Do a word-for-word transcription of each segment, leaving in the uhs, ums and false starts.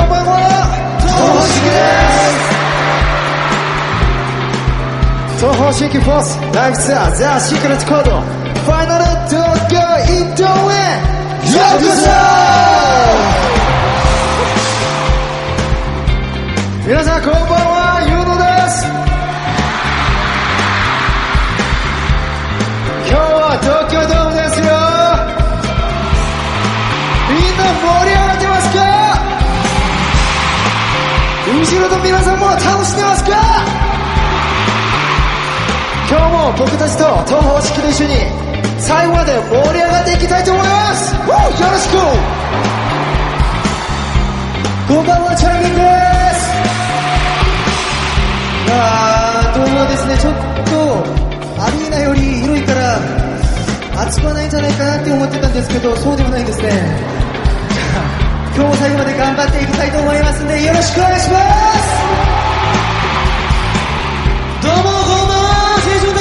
んばんは、東方神起です。東方神起フォースライブツアーザ・シークレットコードファイナル東京インドへようこそ。皆さんこんばんは、ユーノです。今日は東京ドームですよ。みんな盛り上がってますか？後ろの皆さんも楽しんでますか？今日も僕たちと東方神起と一緒に最後まで盛り上がっていきたいと思います。よろしく。こんばんは、チャーミンです。あー、ドームはですね、ちょっとアリーナより広いから暑くはないんじゃないかなって思ってたんですけど、そうでもないんですね。今日も最後まで頑張っていきたいと思いますんで、よろしくお願いします。どうもこんばんは、青春です。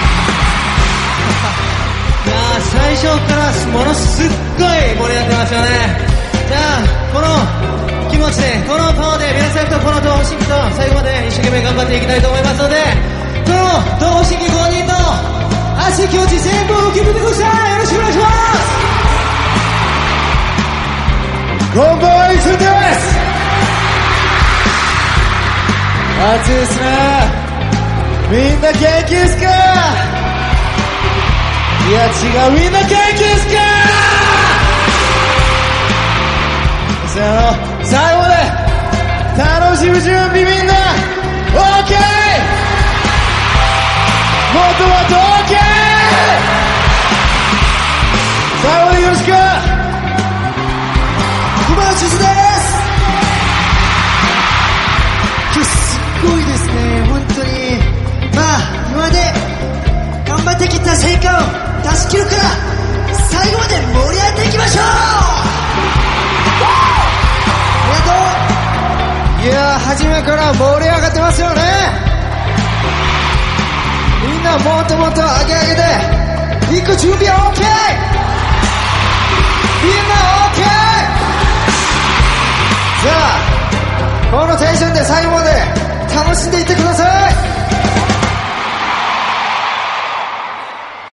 いやー、最初からものすっごい盛り上がってますよね。じゃあこの気持ちで、このパワーで皆さんとこの東方神起と最後まで一生懸命頑張っていきたいと思いますので、この東方神起ごにんの熱い気持ち全部受け止めてください。よろしくお願いします。こんばんは、イツです。暑いですね。みんな元気ですか？いや違う、みんな元気ですか？さあ、あの最後まで楽しむ準備、みんな OK？ もっともっと OK？ 最後までよろしく。小林です。今日すっごいですね、本当に。まあ今まで頑張ってきた成果を出し切るから、最後まで盛り上がっていきましょう。ありがとう。いやー、初めから盛り上がってますよね。みんなもっともっと上げ上げで行く準備は OK？